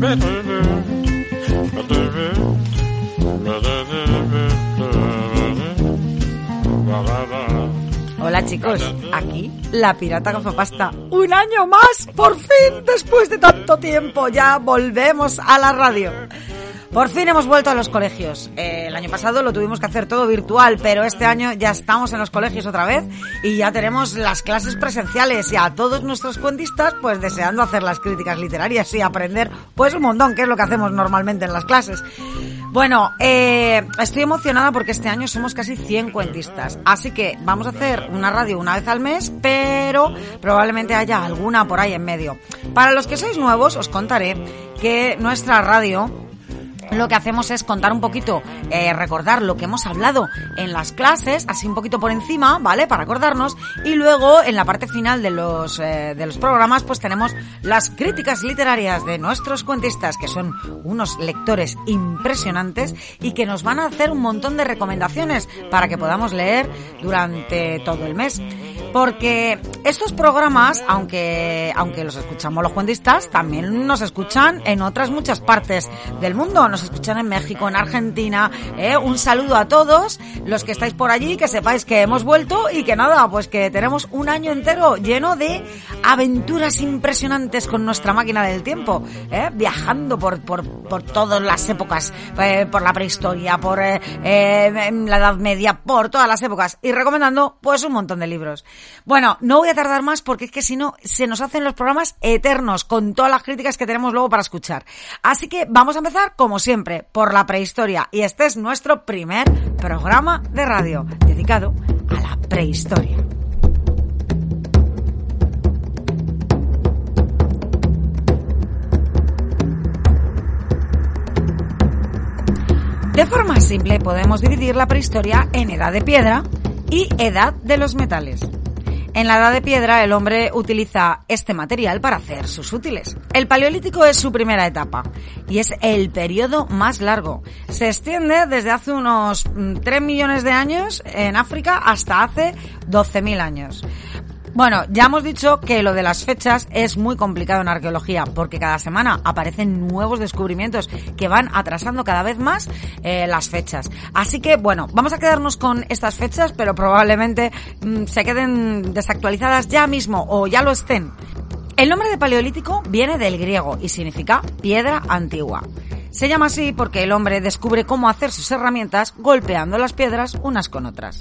Hola chicos, aquí la pirata gafapasta. ¡Un año más! ¡Por fin! Después de tanto tiempo ya volvemos a la radio. Por fin hemos vuelto a los colegios. El año pasado lo tuvimos que hacer todo virtual, pero este año ya estamos en los colegios otra vez y ya tenemos las clases presenciales y a todos nuestros cuentistas pues deseando hacer las críticas literarias y aprender pues un montón, que es lo que hacemos normalmente en las clases. Bueno, estoy emocionada porque este año somos casi 100 cuentistas, así que vamos a hacer una radio una vez al mes, pero probablemente haya alguna por ahí en medio. Para los que sois nuevos os contaré que nuestra radio lo que hacemos es contar un poquito, recordar lo que hemos hablado en las clases, así un poquito por encima, ¿vale? Para acordarnos. Y luego, en la parte final de los programas, pues tenemos las críticas literarias de nuestros cuentistas, que son unos lectores impresionantes y que nos van a hacer un montón de recomendaciones para que podamos leer durante todo el mes. Porque estos programas, aunque los escuchamos los cuentistas, también nos escuchan en otras muchas partes del mundo. Nos escuchan en México, en Argentina. Un saludo a todos los que estáis por allí, que sepáis que hemos vuelto y que nada, pues que tenemos un año entero lleno de aventuras impresionantes con nuestra máquina del tiempo, viajando por todas las épocas, por la prehistoria, por la Edad Media, por todas las épocas y recomendando pues un montón de libros. Bueno, no voy a tardar más porque es que si no se nos hacen los programas eternos con todas las críticas que tenemos luego para escuchar. Así que vamos a empezar como siempre por la prehistoria y este es nuestro primer programa de radio dedicado a la prehistoria. De forma simple podemos dividir la prehistoria en edad de piedra y edad de los metales. En la edad de piedra el hombre utiliza este material para hacer sus útiles. El paleolítico es su primera etapa y es el periodo más largo. Se extiende desde hace unos 3 millones de años en África hasta hace 12.000 años. Bueno, ya hemos dicho que lo de las fechas es muy complicado en arqueología porque cada semana aparecen nuevos descubrimientos que van atrasando cada vez más las fechas. Así que, bueno, vamos a quedarnos con estas fechas, pero probablemente se queden desactualizadas ya mismo o ya lo estén. El nombre de paleolítico viene del griego y significa piedra antigua. Se llama así porque el hombre descubre cómo hacer sus herramientas golpeando las piedras unas con otras.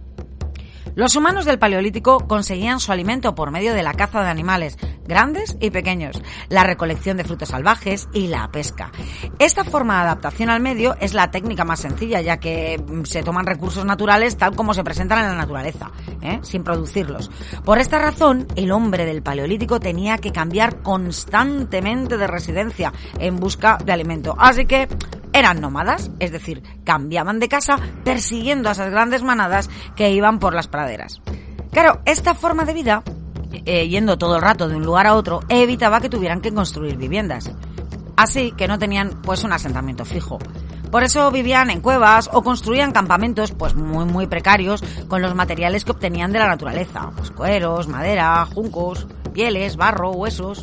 Los humanos del Paleolítico conseguían su alimento por medio de la caza de animales grandes y pequeños, la recolección de frutos salvajes y la pesca. Esta forma de adaptación al medio es la técnica más sencilla, ya que se toman recursos naturales tal como se presentan en la naturaleza, sin producirlos. Por esta razón, el hombre del Paleolítico tenía que cambiar constantemente de residencia en busca de alimento. Así que eran nómadas, es decir, cambiaban de casa persiguiendo a esas grandes manadas que iban por las praderas. Claro, esta forma de vida, yendo todo el rato de un lugar a otro, evitaba que tuvieran que construir viviendas. Así que no tenían pues un asentamiento fijo. Por eso vivían en cuevas o construían campamentos pues muy precarios con los materiales que obtenían de la naturaleza, pues cueros, madera, juncos, pieles, barro, huesos.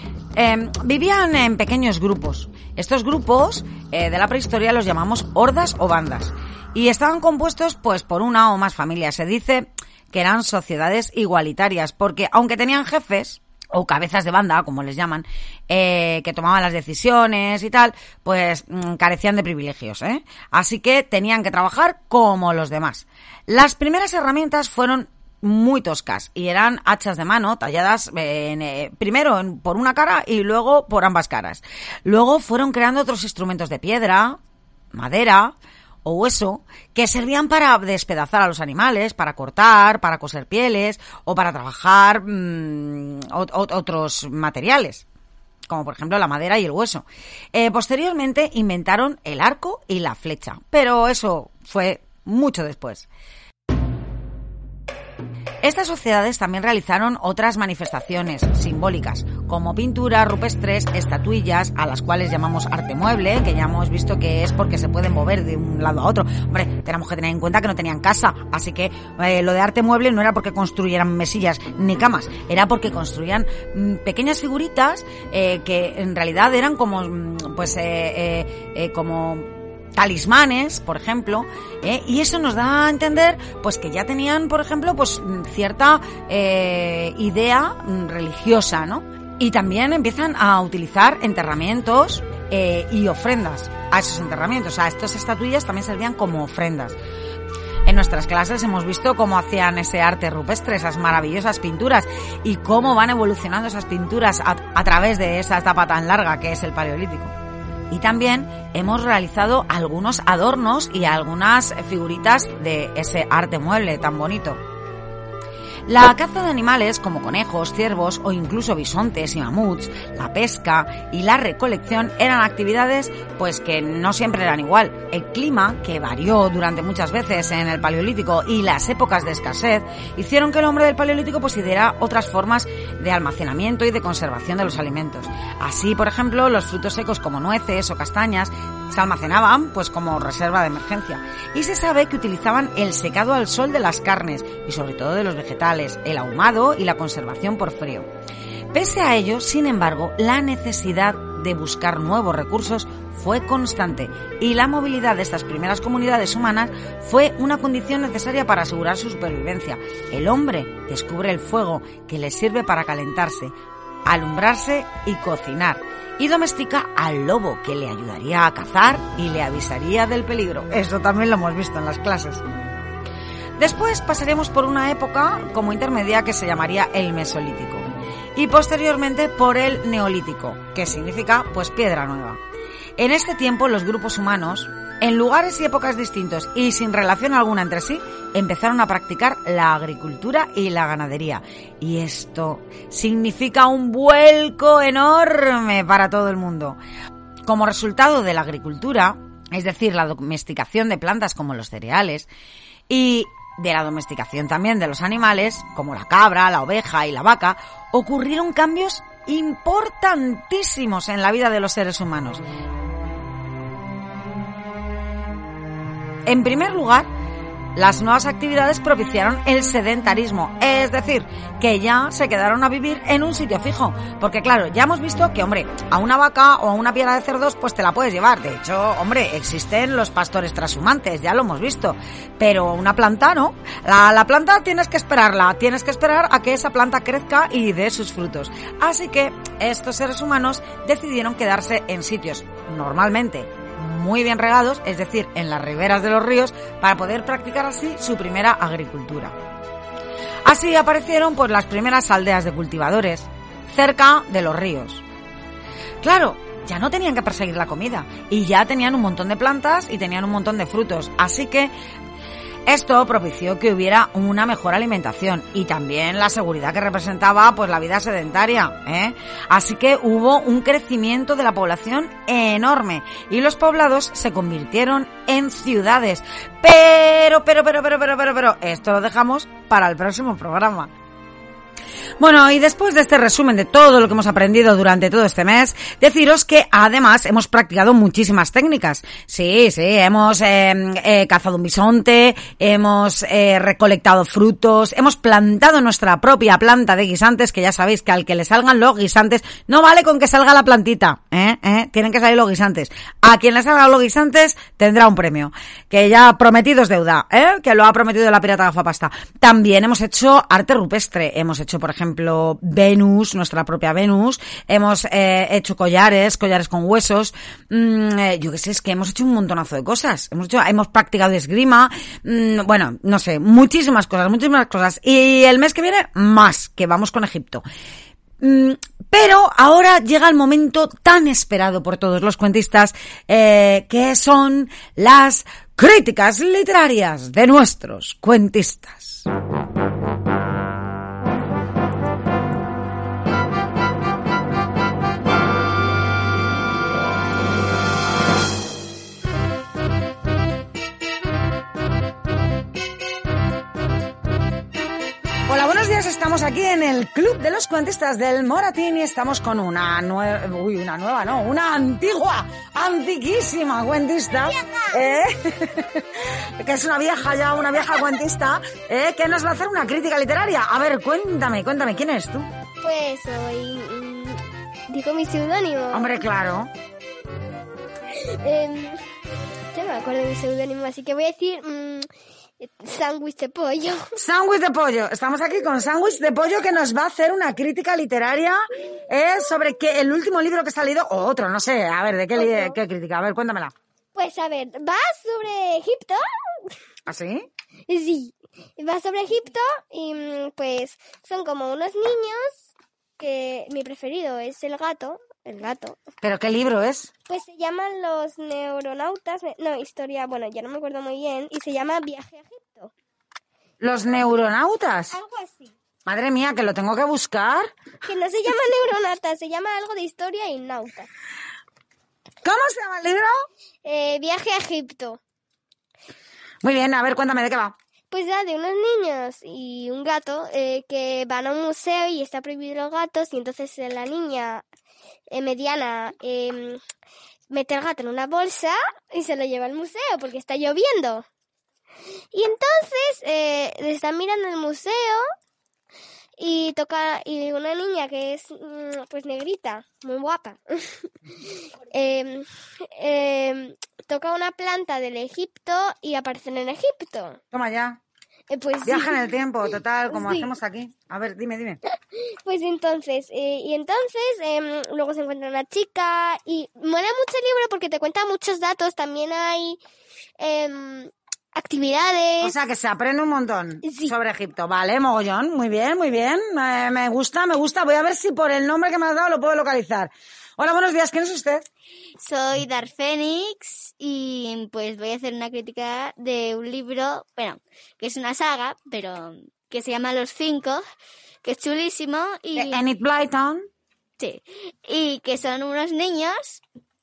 Vivían en pequeños grupos. Estos grupos de la prehistoria los llamamos hordas o bandas y estaban compuestos pues por una o más familias. Se dice que eran sociedades igualitarias porque aunque tenían jefes o cabezas de banda, como les llaman, que tomaban las decisiones y tal, pues carecían de privilegios, Así que tenían que trabajar como los demás. Las primeras herramientas fueron muy toscas y eran hachas de mano talladas primero por una cara y luego por ambas caras. Luego fueron creando otros instrumentos de piedra, madera o hueso que servían para despedazar a los animales, para cortar, para coser pieles o para trabajar otros materiales, como por ejemplo la madera y el hueso. Posteriormente inventaron el arco y la flecha, pero eso fue mucho después. Estas sociedades también realizaron otras manifestaciones simbólicas, como pinturas rupestres, estatuillas, a las cuales llamamos arte mueble, que ya hemos visto que es porque se pueden mover de un lado a otro. Hombre, tenemos que tener en cuenta que no tenían casa, así que lo de arte mueble no era porque construyeran mesillas ni camas, era porque construían pequeñas figuritas que en realidad eran como, como talismanes, por ejemplo, y eso nos da a entender pues que ya tenían, por ejemplo, pues cierta idea religiosa, ¿no? Y también empiezan a utilizar enterramientos y ofrendas a esos enterramientos. O sea, estas estatuillas también servían como ofrendas. En nuestras clases hemos visto cómo hacían ese arte rupestre, esas maravillosas pinturas, y cómo van evolucionando esas pinturas a través de esa etapa tan larga que es el Paleolítico. Y también hemos realizado algunos adornos y algunas figuritas de ese arte mueble tan bonito. La caza de animales como conejos, ciervos o incluso bisontes y mamuts, la pesca y la recolección eran actividades pues que no siempre eran igual. El clima, que varió durante muchas veces en el Paleolítico, y las épocas de escasez hicieron que el hombre del Paleolítico pues ideara otras formas de almacenamiento y de conservación de los alimentos. Así, por ejemplo, los frutos secos como nueces o castañas se almacenaban pues como reserva de emergencia, y se sabe que utilizaban el secado al sol de las carnes y sobre todo de los vegetales, el ahumado y la conservación por frío. Pese a ello, sin embargo, la necesidad de buscar nuevos recursos fue constante, y la movilidad de estas primeras comunidades humanas fue una condición necesaria para asegurar su supervivencia. El hombre descubre el fuego, que le sirve para calentarse, alumbrarse y cocinar, y domestica al lobo, que le ayudaría a cazar y le avisaría del peligro. Eso también lo hemos visto en las clases. Después pasaremos por una época como intermedia que se llamaría el Mesolítico, y posteriormente por el Neolítico, que significa pues piedra nueva. En este tiempo los grupos humanos, en lugares y épocas distintos y sin relación alguna entre sí, empezaron a practicar la agricultura y la ganadería. Y esto significa un vuelco enorme para todo el mundo. Como resultado de la agricultura, es decir, la domesticación de plantas como los cereales, y de la domesticación también de los animales, como la cabra, la oveja y la vaca, ocurrieron cambios importantísimos en la vida de los seres humanos. En primer lugar, las nuevas actividades propiciaron el sedentarismo, es decir, que ya se quedaron a vivir en un sitio fijo. Porque claro, ya hemos visto que, hombre, a una vaca o a una piara de cerdos pues te la puedes llevar. De hecho, hombre, existen los pastores trashumantes, ya lo hemos visto. Pero una planta, ¿no? La planta tienes que esperarla, tienes que esperar a que esa planta crezca y dé sus frutos. Así que estos seres humanos decidieron quedarse en sitios normalmente muy bien regados, es decir, en las riberas de los ríos, para poder practicar así su primera agricultura. Así aparecieron pues las primeras aldeas de cultivadores cerca de los ríos. Claro, ya no tenían que perseguir la comida y ya tenían un montón de plantas y tenían un montón de frutos, así que esto propició que hubiera una mejor alimentación y también la seguridad que representaba pues la vida sedentaria, Así que hubo un crecimiento de la población enorme y los poblados se convirtieron en ciudades. Pero, esto lo dejamos para el próximo programa. Bueno, y después de este resumen de todo lo que hemos aprendido durante todo este mes, deciros que además hemos practicado muchísimas técnicas. Sí, hemos cazado un bisonte, hemos recolectado frutos, hemos plantado nuestra propia planta de guisantes, que ya sabéis que al que le salgan los guisantes, no vale con que salga la plantita, tienen que salir los guisantes. A quien le salgan los guisantes tendrá un premio, que ya prometido es deuda, que lo ha prometido la pirata gafapasta. También hemos hecho arte rupestre, hemos hecho, por ejemplo, Venus, nuestra propia Venus, hemos hecho collares con huesos, yo qué sé, es que hemos hecho un montonazo de cosas, hemos practicado esgrima, bueno, no sé, muchísimas cosas, y el mes que viene más, que vamos con Egipto. Pero ahora llega el momento tan esperado por todos los cuentistas, que son las críticas literarias de nuestros cuentistas. días, estamos aquí en el Club de los Cuentistas del Moratín y estamos con una antigua, antiquísima cuentista, que es una vieja cuentista, que nos va a hacer una crítica literaria. A ver, cuéntame, ¿quién eres tú? Pues soy... digo mi seudónimo. Hombre, claro. Ya me acuerdo de mi seudónimo, así que voy a decir... sándwich de pollo. Sándwich de pollo. Estamos aquí con Sándwich de pollo, que nos va a hacer una crítica literaria sobre el último libro que ha salido, o otro, no sé. A ver, ¿de qué crítica? A ver, cuéntamela. Pues a ver, va sobre Egipto. ¿Ah, sí? Sí, va sobre Egipto y pues son como unos niños que mi preferido es el gato. ¿Pero qué libro es? Pues se llaman Los Neuronautas, historia, bueno, ya no me acuerdo muy bien, y se llama Viaje a Egipto. ¿Los Neuronautas? Algo así. Madre mía, que lo tengo que buscar. Que no se llama Neuronautas, se llama algo de historia y nautas. ¿Cómo se llama el libro? Viaje a Egipto. Muy bien, a ver, cuéntame, ¿de qué va? Pues ya de unos niños y un gato que van a un museo y está prohibido los gatos, y entonces la niña... mediana mete al gato en una bolsa y se lo lleva al museo porque está lloviendo. Y entonces están mirando el museo y una niña que es pues negrita, muy guapa, toca una planta del Egipto y aparecen en Egipto. Toma ya. Pues viaja sí. en el tiempo, total, como Sí. hacemos aquí. A ver, dime. Pues entonces, luego se encuentra una chica y mola mucho el libro porque te cuenta muchos datos, también hay actividades. O sea, que se aprende un montón Sí. sobre Egipto. Vale, mogollón, muy bien. Me gusta. Voy a ver si por el nombre que me has dado lo puedo localizar. Hola, buenos días, ¿quién es usted? Soy Dark Phoenix y pues voy a hacer una crítica de un libro, bueno, que es una saga, pero que se llama Los Cinco, que es chulísimo y... Enid Blyton. Sí, y que son unos niños,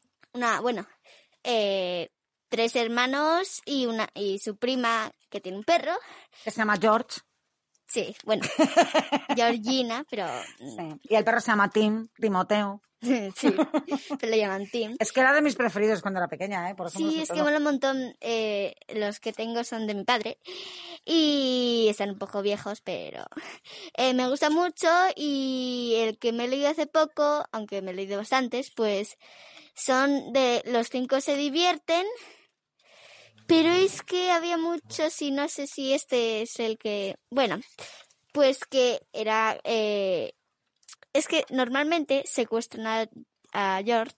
tres hermanos y su prima que tiene un perro. Que se llama George. Sí, bueno, Georgina, pero... Sí. Y el perro se llama Timoteo. Sí, pero lo llaman Tim. Es que era de mis preferidos cuando era pequeña, Por ejemplo, Sí, es que mola un montón. Los que tengo son de mi padre y están un poco viejos, pero me gusta mucho. Y el que me he leído hace poco, aunque me he leído bastantes, pues son de Los Cinco se divierten. Pero es que había muchos y no sé si este es el que... Bueno, pues que era... es que normalmente secuestran a George.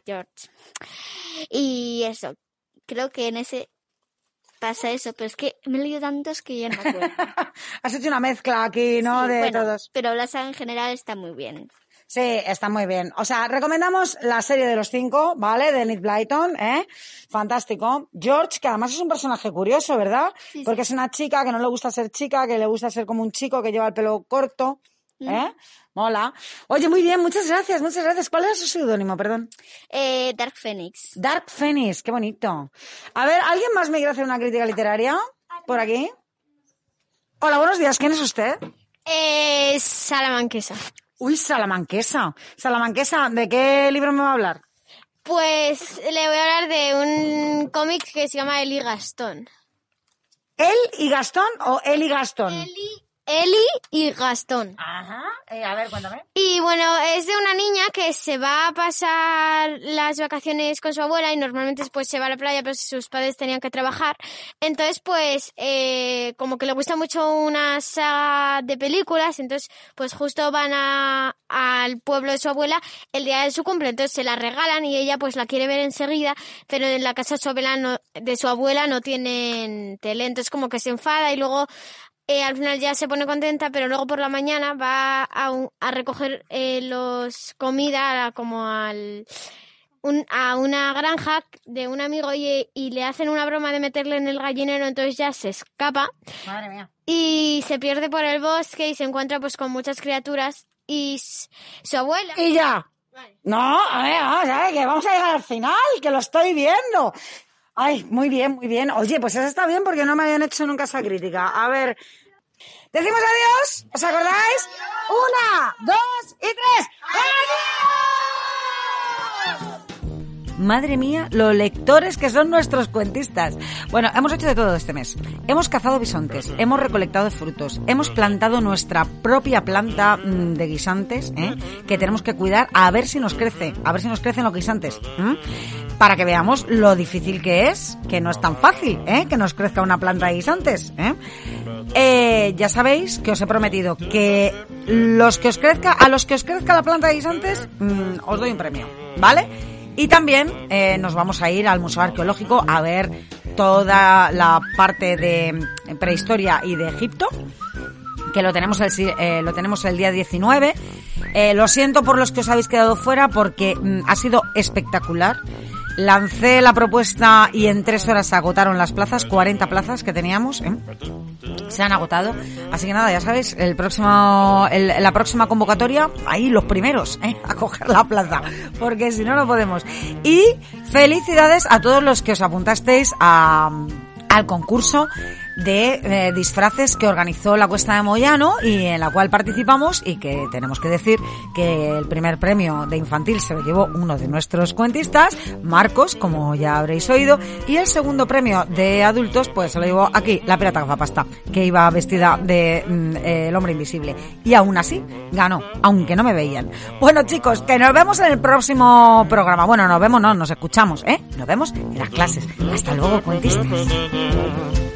Y eso, creo que en ese pasa eso, pero es que me he leído tantos que ya no me acuerdo. Has hecho una mezcla aquí, ¿no? Sí, de bueno, todos. Pero la saga en general está muy bien. Sí, está muy bien. O sea, recomendamos la serie de Los Cinco, ¿vale? De Enid Blyton, Fantástico. George, que además es un personaje curioso, ¿verdad? Sí, sí. Porque es una chica que no le gusta ser chica, que le gusta ser como un chico que lleva el pelo corto, Mola. Oye, muy bien, muchas gracias. ¿Cuál era su seudónimo, perdón? Dark Phoenix. Dark Phoenix, qué bonito. A ver, ¿alguien más me quiere hacer una crítica literaria? ¿Por aquí? Hola, buenos días, ¿quién es usted? Salamanquesa. Uy, Salamanquesa. Salamanquesa, ¿de qué libro me va a hablar? Pues le voy a hablar de un cómic que se llama Eli Gastón. ¿El y Gastón o él y Gastón? Eli y Gastón. Ajá. A ver, cuéntame. Y bueno, es de una niña que se va a pasar las vacaciones con su abuela y normalmente pues se va a la playa, pero sus padres tenían que trabajar. Entonces pues como que le gusta mucho una saga de películas, entonces pues justo van al pueblo de su abuela el día de su cumple, entonces se la regalan y ella pues la quiere ver enseguida, pero en la casa de su abuela no tienen tele, entonces como que se enfada y luego... al final ya se pone contenta, pero luego por la mañana va a recoger comida como a una granja de un amigo y le hacen una broma de meterle en el gallinero, entonces ya se escapa. Madre mía. Y se pierde por el bosque y se encuentra pues con muchas criaturas y su abuela... Y ya. Vale. No, a ver, que vamos a llegar al final, que lo estoy viendo. Ay, muy bien, muy bien. Oye, pues eso está bien porque no me habían hecho nunca esa crítica. A ver, Decimos adiós, ¿os acordáis? 1, 2 y 3. ¡Adiós! Madre mía, los lectores que son nuestros cuentistas. Bueno, hemos hecho de todo este mes. Hemos cazado bisontes, hemos recolectado frutos, hemos plantado nuestra propia planta de guisantes, que tenemos que cuidar a ver si nos crecen los guisantes. Para que veamos lo difícil que es, que no es tan fácil, que nos crezca una planta de guisantes. Ya sabéis que os he prometido que a los que os crezca la planta de guisantes, os doy un premio, ¿vale? Y también nos vamos a ir al Museo Arqueológico a ver toda la parte de prehistoria y de Egipto, que lo tenemos el día 19. Lo siento por los que os habéis quedado fuera porque ha sido espectacular. Lancé la propuesta y en 3 horas se agotaron las plazas, 40 plazas que teníamos, se han agotado. Así que nada, ya sabéis, la próxima convocatoria, ahí los primeros, a coger la plaza, porque si no, no podemos. Y felicidades a todos los que os apuntasteis al concurso de disfraces que organizó la Cuesta de Moyano y en la cual participamos, y que tenemos que decir que el primer premio de infantil se lo llevó uno de nuestros cuentistas, Marcos, como ya habréis oído, y el segundo premio de adultos pues se lo llevó aquí la pirata gafapasta, que iba vestida de el hombre invisible, y aún así ganó, aunque no me veían. Bueno, chicos, que nos vemos en el próximo programa. Bueno, nos escuchamos, nos vemos en las clases. Hasta luego, cuentistas.